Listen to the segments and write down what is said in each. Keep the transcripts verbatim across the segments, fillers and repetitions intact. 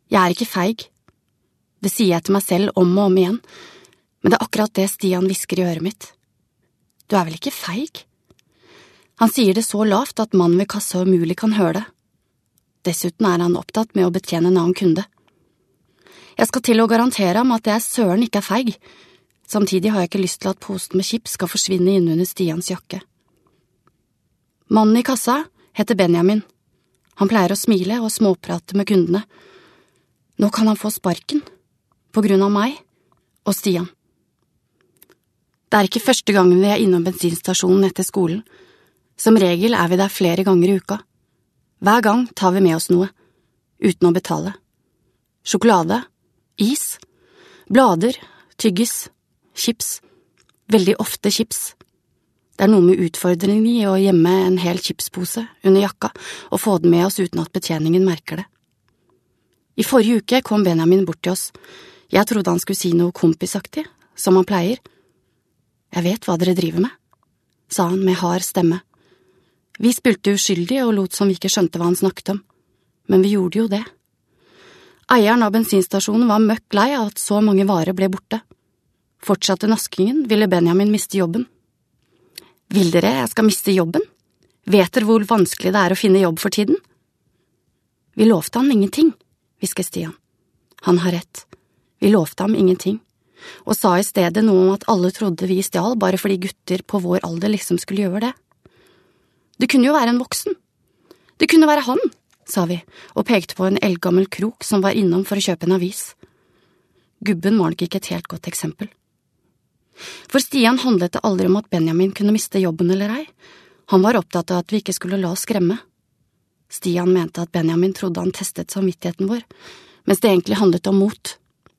Jeg er ikke feig. Det sier jeg til meg selv om og om igjen, men det er akkurat det Stian hvisker i øret mitt. Du er vel ikke feig? Han sier det så lavt at mannen ved kassa umulig kan høre det. Dessuten er han opptatt med å betjene en annen kunde. Jeg skal til å garantere ham at jeg søren ikke er feig. Samtidig har jeg ikke lyst til at posten med chips skal forsvinne innunder Stians jakke. Mannen i kassa heter Benjamin. Han pleier å smile og småprate med kundene. Nå kan han få sparken, på grunn av meg og Stian. Det er ikke første gangen vi er innom bensinstasjonen etter skolen. Som regel er vi der flere ganger i uka. Hver gang tar vi med oss noe, uten å betale. Sjokolade, is, blader, tyggis, chips. Veldig ofte chips. Det er noe med utfordringen i å gjemme en hel chipspose under jakka og få den med oss uten at betjeningen merker det. I forrige uke kom Benjamin bort til oss. Jeg trodde han skulle si noe kompisaktig, som han pleier. Jeg vet hva dere driver med, sa han med hard stemme. Vi spilte uskyldig og lot som vi ikke skjønte hva han snakket om, men vi gjorde jo det. Eieren av bensinstasjonen var møkk lei av at så mange varer ble borte. Fortsatte naskingen ville Benjamin miste jobben. Vil dere jeg skal miste jobben? Vet dere hvor vanskelig det er å finne jobb for tiden? Vi lovte han ingenting, hvisker Stian. Han har rett. Vi lovte ham ingenting, og sa i stedet noe om at alle trodde vi stjal bare fordi gutter på vår alder liksom skulle gjøre det. Det kunne jo være en voksen. Det kunne være han, sa vi, og pekte på en eldgammel krok som var innom for å kjøpe en avis. Gubben var nok ikke et helt godt eksempel. For Stian handlet det aldri om at Benjamin kunne miste jobben eller ei. Han var opptatt av at vi ikke skulle la oss skremme. Stian mente at Benjamin trodde han testet samvittigheten vår, mens det egentlig handlet om mot.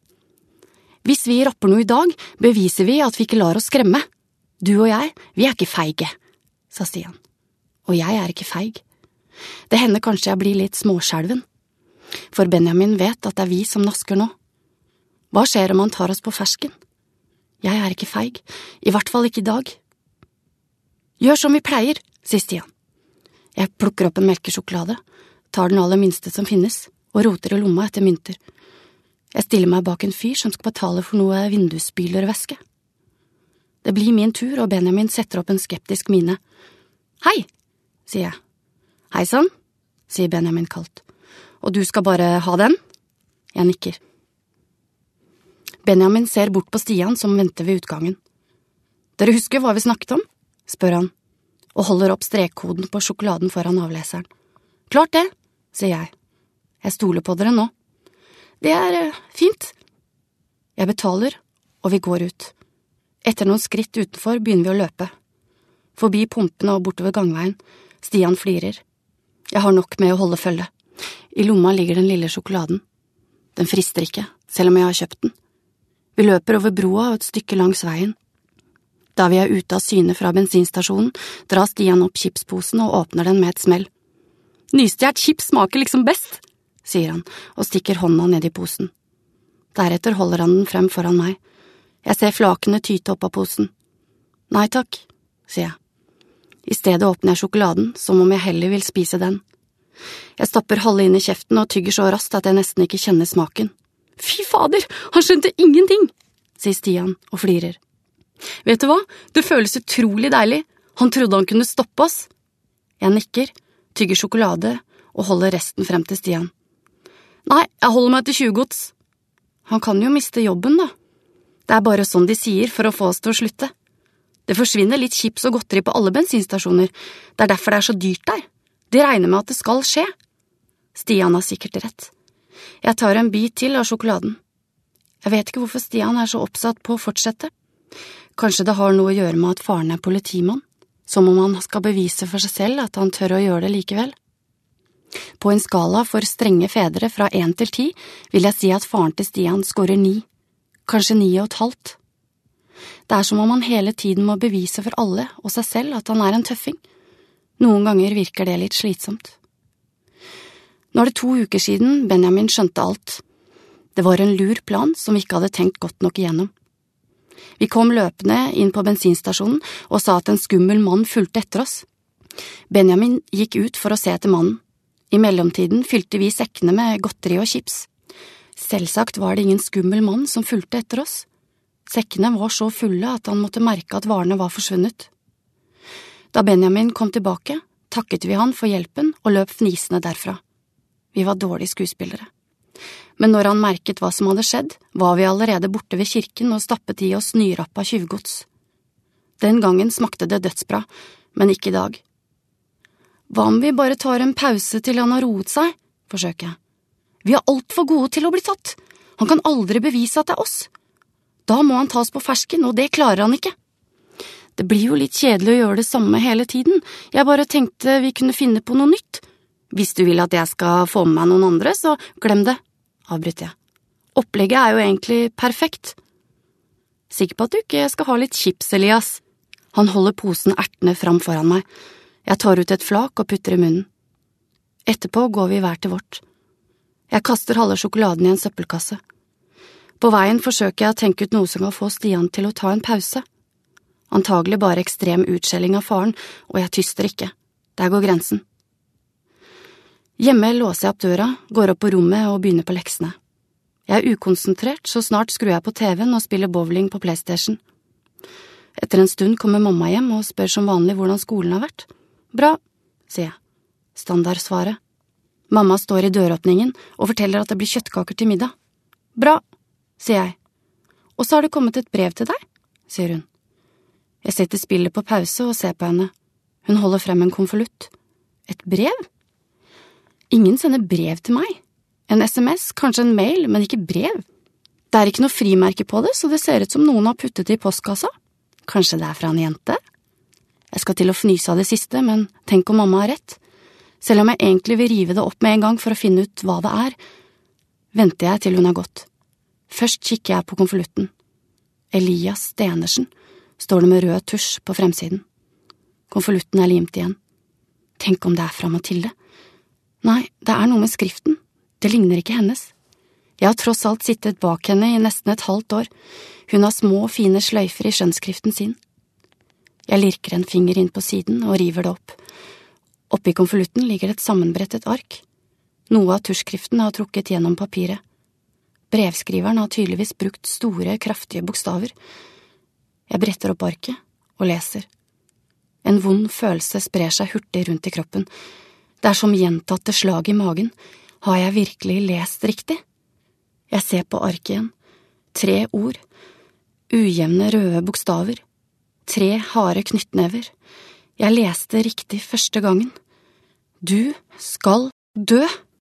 Hvis vi rapper noe i dag, beviser vi at vi ikke lar oss skremme. Du og jeg, vi er ikke feige, sa Stian. Og jeg er ikke feig. Det hender kanskje jeg blir litt småskjelven. For Benjamin vet at det er vi som nasker nå. Hva skjer om han tar oss på fersken? Jeg er ikke feig, i hvert fall ikke i dag. Gjør som vi pleier, sier Stian. Jeg plukker opp en melkesjokolade, tar den aller minste som finnes, og roter i lomma etter mynter. Jeg stiller meg bak en fyr som skal betale for noe vindusspylervæske. Det blir min tur, og Benjamin setter opp en skeptisk mine. Hei, sier jeg. Hei sann, sier Benjamin kaldt. Og du skal bare ha den? Jeg nikker. Benjamin ser bort på Stian som venter ved utgangen. Dere husker hva vi snakket om? Spør han, og holder opp strekkoden på sjokoladen foran avleseren. Klart det, sier jeg. Jeg stoler på dere nå. Det er uh, fint. Jeg betaler, og vi går ut. Etter noen skritt utenfor begynner vi å løpe. Forbi pumpene og bortover gangveien. Stian flirer. Jeg har nok med å holde følge. I lomma ligger den lille sjokoladen. Den frister ikke, selv om jeg har kjøpt den. Vi løper over broa og et stykke langs veien. Da vi er ute av syne fra bensinstasjonen, drar Stian opp chipsposen og åpner den med et smell. Nystjert chips smaker liksom best, sier han og stikker hånda ned i posen. Deretter holder han den frem foran meg. Jeg ser flakene tyte opp av posen. Nei takk, sier jeg. I stedet åpner jeg sjokoladen, som om jeg heller vil spise den. Jeg stapper halve inn i kjeften og tygger så raskt at jeg nesten ikke kjenner smaken. Fy fader, han skjønte ingenting, sier Stian og flirer. Vet du hva, det føles utrolig deilig. Han trodde han kunne stoppe oss. Jeg nikker, tygger sjokolade og holder resten frem til Stian. Nei, jeg holder meg til tjuvgods. Han kan jo miste jobben da. Det er bare sånn de sier for å få oss til å slutte. Det forsvinner litt chips og godteri på alle bensinstasjoner. Det er derfor det er så dyrt der. De regner med at det skal skje. Stian har sikkert rett. Jeg tar en bit til av sjokoladen. Jeg vet ikke hvorfor Stian er så oppsatt på å fortsette. Kanskje det har noe å gjøre med at faren er politimann, som om han skal bevise for seg selv at han tør å gjøre det likevel. På en skala for strenge fedre fra én til ti vil jeg si at faren til Stian scorer ni, kanskje ni og et halvt. Det er som om han hele tiden må bevise for alle og seg selv at han er en tøffing. Noen ganger virker det litt slitsomt. Nå er det to uker siden Benjamin skjønte alt. Det var en lur plan som vi ikke hadde tenkt godt nok igjennom. Vi kom løpende inn på bensinstasjonen og sa at en skummel mann fulgte etter oss. Benjamin gikk ut for å se etter mannen. I mellomtiden fylte vi sekkene med godteri og chips. Selvsagt var det ingen skummel mann som fulgte etter oss. Sekkene var så fulle at han måtte merke at varene var forsvunnet. Da Benjamin kom tilbake, takket vi han for hjelpen og løp fnisende derfra. Vi var dårlige skuespillere. Men når han merket hva som hadde skjedd, var vi allerede borte ved kirken og stappet i oss nyrappa tjuvgods. Den gangen smakte det dødsbra, men ikke i dag. Hva om vi bare tar en pause til han har roet seg, forsøker jeg. Vi er alt for gode til å bli tatt. Han kan aldri bevise at det er oss. Da må han tas på fersken, og det klarer han ikke. Det blir jo litt kjedelig å gjøre det samme hele tiden. Jeg bare tenkte vi kunne finne på noe nytt. Hvis du vil at jeg skal få med meg noen andre, så glem det, avbryter jeg. Opplegget er jo egentlig perfekt. Sikker på at du ikke skal ha litt chips, Elias. Han holder posen ertende fram foran meg. Jeg tar ut et flak og putter i munnen. Etterpå går vi hver til vårt. Jeg kaster halve sjokoladen i en søppelkasse. På veien forsøker jeg å tenke ut noe som kan få Stian til å ta en pause. Antagelig bare ekstrem utskjelling av faren, og jeg tyster ikke. Der går grensen. Hjemme låser jeg opp døra, går opp på rommet og begynner på leksene. Jeg er ukonsentrert, så snart skrur jeg på T V-en og spiller bowling på PlayStation. Etter en stund kommer mamma hjem og spør som vanlig hvordan skolen har vært. Bra, sier jeg. Standardsvaret. Mamma står i døråpningen og forteller at det blir kjøttkaker til middag. Bra, sier jeg. Og så har det kommet et brev til deg, sier hun. Jeg setter spillet på pause og ser på henne. Hun holder frem en konvolutt. Et brev? Ingen sender brev til meg. En sms, kanskje en mail, men ikke brev. Det er ikke noe frimerke på det, så det ser ut som noen har puttet det i postkassa. Kanskje det er fra en jente? Jeg skal til å fnyse av det siste, men tenk om mamma har rett. Selv om jeg egentlig vil rive det opp med en gang for å finne ut hva det er, venter jeg til hun har gått. Først kikker jeg på konvolutten. Elias Stenersen, står det med rød tusj på fremsiden. Konvolutten er limt igjen. Tenk om det er fra Mathilde. Nei, det er noe med skriften. Det ligner ikke hennes. Jeg har tross alt sittet bak henne i nesten et halvt år. Hun har små, fine sløyfer i skjønnskriften sin. Jeg lirker en finger inn på siden og river det opp. Oppi konvolutten ligger det et sammenbrettet ark. Noe av tusjskriften har trukket gjennom papiret. Brevskriveren har tydeligvis brukt store, kraftige bokstaver. Jeg bretter opp arket og leser. En vond følelse sprer seg hurtig rundt i kroppen. Det er som gjentatte slag i magen. Har jeg virkelig lest riktig? Jeg ser på arket igjen. Tre ord. Ujevne røde bokstaver. Tre harde knyttnever. Jeg leste riktig første gangen. Du skal dø.